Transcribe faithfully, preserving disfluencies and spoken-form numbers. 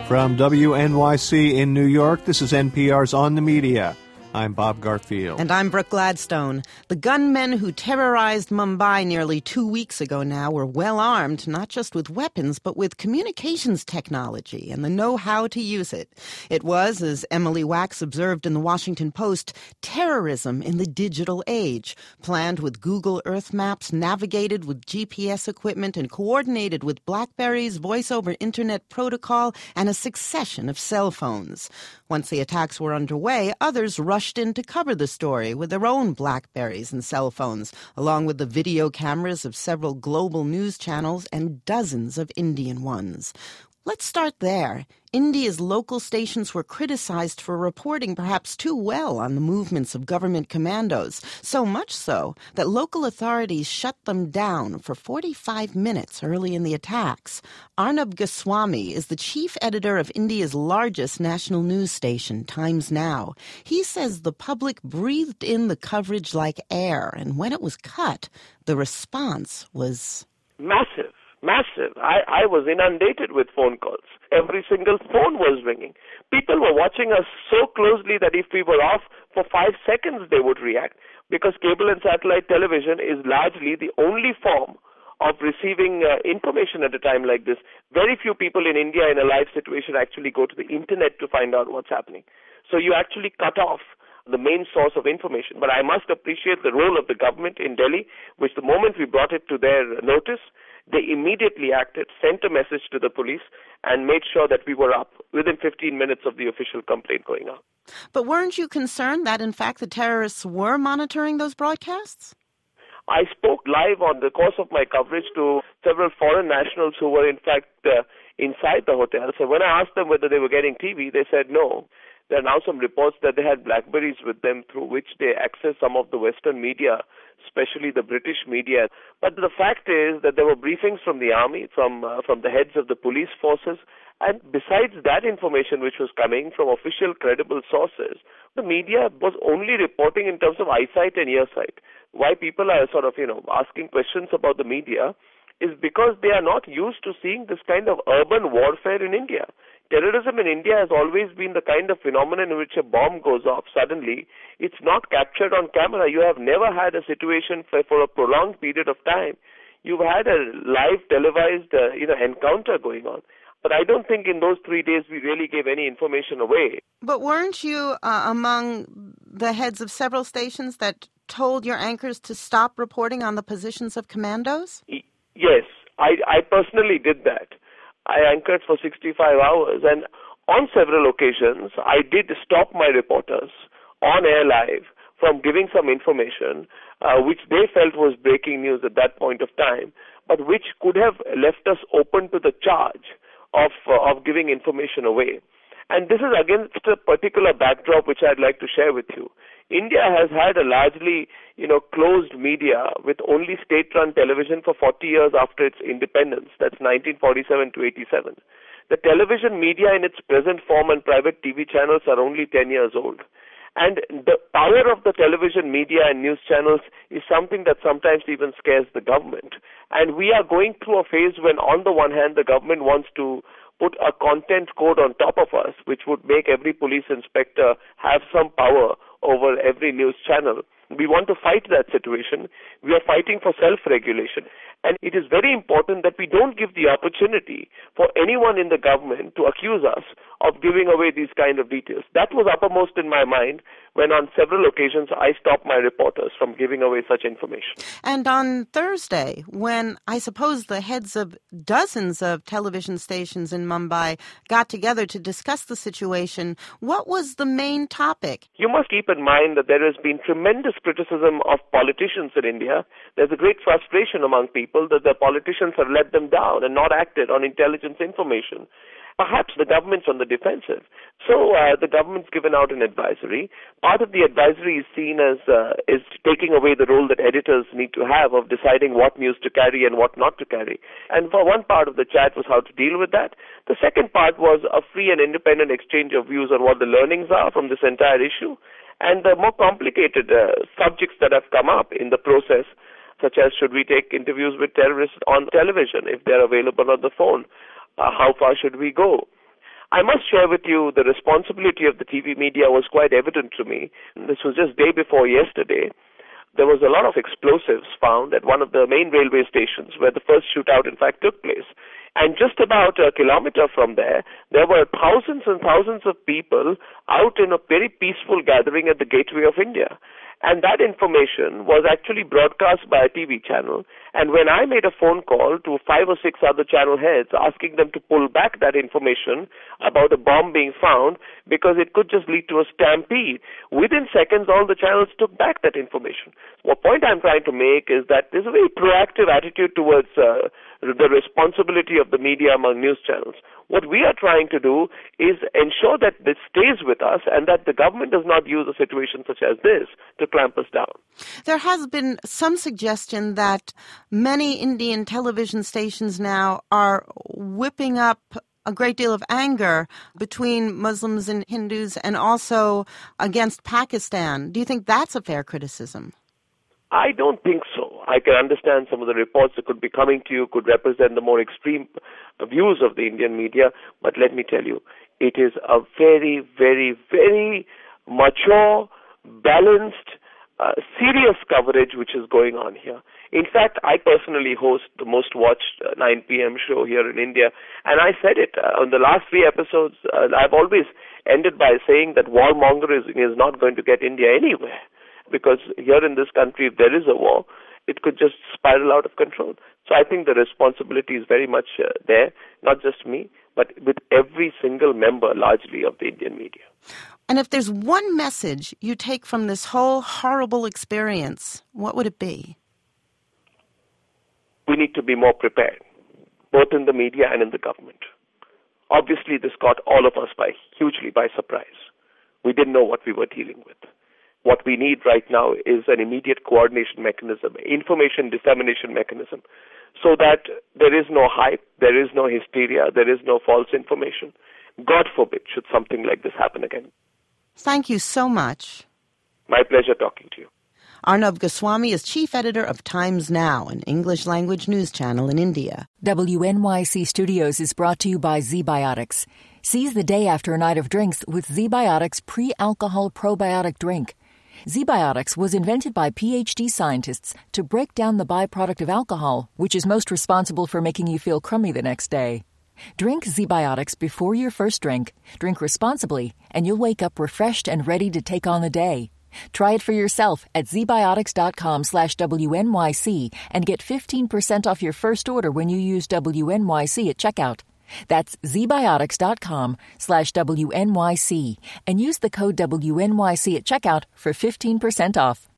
From W N Y C in New York, this is N P R's On the Media. I'm Bob Garfield. And I'm Brooke Gladstone. The gunmen who terrorized Mumbai nearly two weeks ago now were well armed, not just with weapons, but with communications technology and the know-how to use it. It was, as Emily Wax observed in the Washington Post, terrorism in the digital age, planned with Google Earth maps, navigated with G P S equipment, and coordinated with BlackBerry's voice-over Internet protocol and a succession of cell phones. Once the attacks were underway, others rushed in to cover the story with their own BlackBerries and cell phones, along with the video cameras of several global news channels and dozens of Indian ones. Let's start there. India's local stations were criticized for reporting perhaps too well on the movements of government commandos, so much so that local authorities shut them down for forty-five minutes early in the attacks. Arnab Goswami is the chief editor of India's largest national news station, Times Now. He says the public breathed in the coverage like air, and when it was cut, the response was massive. Massive. I, I was inundated with phone calls. Every single phone was ringing. People were watching us so closely that if we were off for five seconds, they would react. Because cable and satellite television is largely the only form of receiving uh, information at a time like this. Very few people in India in a live situation actually go to the internet to find out what's happening. So you actually cut off the main source of information. But I must appreciate the role of the government in Delhi, which the moment we brought it to their notice, they immediately acted, sent a message to the police, and made sure that we were up within fifteen minutes of the official complaint going out. But weren't you concerned that, in fact, the terrorists were monitoring those broadcasts? I spoke live on the course of my coverage to several foreign nationals who were, in fact, uh, inside the hotel. So when I asked them whether they were getting T V, they said no. There are now some reports that they had Blackberries with them through which they access some of the Western media, especially the British media. But the fact is that there were briefings from the army, from uh, from the heads of the police forces, and besides that information which was coming from official credible sources, the media was only reporting in terms of eyesight and earsight. Why people are sort of, you know, asking questions about the media is because they are not used to seeing this kind of urban warfare in India. Terrorism in India has always been the kind of phenomenon in which a bomb goes off suddenly. It's not captured on camera. You have never had a situation for, for a prolonged period of time. You've had a live televised uh, you know, encounter going on. But I don't think in those three days we really gave any information away. But weren't you uh, among the heads of several stations that told your anchors to stop reporting on the positions of commandos? Yes, I, I personally did that. I anchored for sixty-five hours, and on several occasions, I did stop my reporters on air live from giving some information uh, which they felt was breaking news at that point of time, but which could have left us open to the charge of uh, of giving information away. And this is against a particular backdrop which I'd like to share with you. India has had a largely, you know, closed media with only state-run television for forty years after its independence. That's nineteen forty-seven to eighty-seven. The television media in its present form and private T V channels are only ten years old. And the power of the television media and news channels is something that sometimes even scares the government. And we are going through a phase when, on the one hand, the government wants to put a content code on top of us, which would make every police inspector have some power over every news channel. We want to fight that situation. We are fighting for self-regulation. And it is very important that we don't give the opportunity for anyone in the government to accuse us of giving away these kind of details. That was uppermost in my mind when on several occasions I stopped my reporters from giving away such information. And on Thursday, when I suppose the heads of dozens of television stations in Mumbai got together to discuss the situation, what was the main topic? You must keep in mind that there has been tremendous criticism of politicians in India. There's a great frustration among people that the politicians have let them down and not acted on intelligence information. Perhaps the government's on the defensive. So uh, the government's given out an advisory. Part of the advisory is seen as uh, is taking away the role that editors need to have of deciding what news to carry and what not to carry. And for one part of the chat was how to deal with that. The second part was a free and independent exchange of views on what the learnings are from this entire issue. And the more complicated uh, subjects that have come up in the process, such as should we take interviews with terrorists on television if they're available on the phone? Uh, how far should we go? I must share with you the responsibility of the T V media was quite evident to me. This was just day before yesterday. There was a lot of explosives found at one of the main railway stations where the first shootout, in fact, took place. And just about a kilometer from there, there were thousands and thousands of people out in a very peaceful gathering at the Gateway of India. And that information was actually broadcast by a T V channel. And when I made a phone call to five or six other channel heads asking them to pull back that information about a bomb being found because it could just lead to a stampede, within seconds all the channels took back that information. What point I'm trying to make is that there's a very proactive attitude towards uh, the responsibility of the media among news channels. What we are trying to do is ensure that this stays with us and that the government does not use a situation such as this to clamp us down. There has been some suggestion that many Indian television stations now are whipping up a great deal of anger between Muslims and Hindus and also against Pakistan. Do you think that's a fair criticism? I don't think so. I can understand some of the reports that could be coming to you could represent the more extreme views of the Indian media, but let me tell you, it is a very, very, very mature, balanced, uh, serious coverage which is going on here. In fact, I personally host the most watched uh, nine p.m. show here in India, and I said it uh, on the last three episodes. Uh, I've always ended by saying that warmongering is not going to get India anywhere. Because here in this country, if there is a war, it could just spiral out of control. So I think the responsibility is very much uh, there, not just me, but with every single member, largely, of the Indian media. And if there's one message you take from this whole horrible experience, what would it be? We need to be more prepared, both in the media and in the government. Obviously, this caught all of us by hugely by surprise. We didn't know what we were dealing with. What we need right now is an immediate coordination mechanism, information dissemination mechanism, so that there is no hype, there is no hysteria, there is no false information. God forbid should something like this happen again. Thank you so much. My pleasure talking to you. Arnav Goswami is chief editor of Times Now, an English-language news channel in India. W N Y C Studios is brought to you by Z-Biotics. Seize the day after a night of drinks with Z-Biotics pre-alcohol probiotic drink. Z-Biotics was invented by P H D scientists to break down the byproduct of alcohol, which is most responsible for making you feel crummy the next day. Drink Z-Biotics before your first drink, drink responsibly, and you'll wake up refreshed and ready to take on the day. Try it for yourself at zbiotics.com slash WNYC and get fifteen percent off your first order when you use W N Y C at checkout. That's zbiotics.com slash WNYC and use the code W N Y C at checkout for fifteen percent off.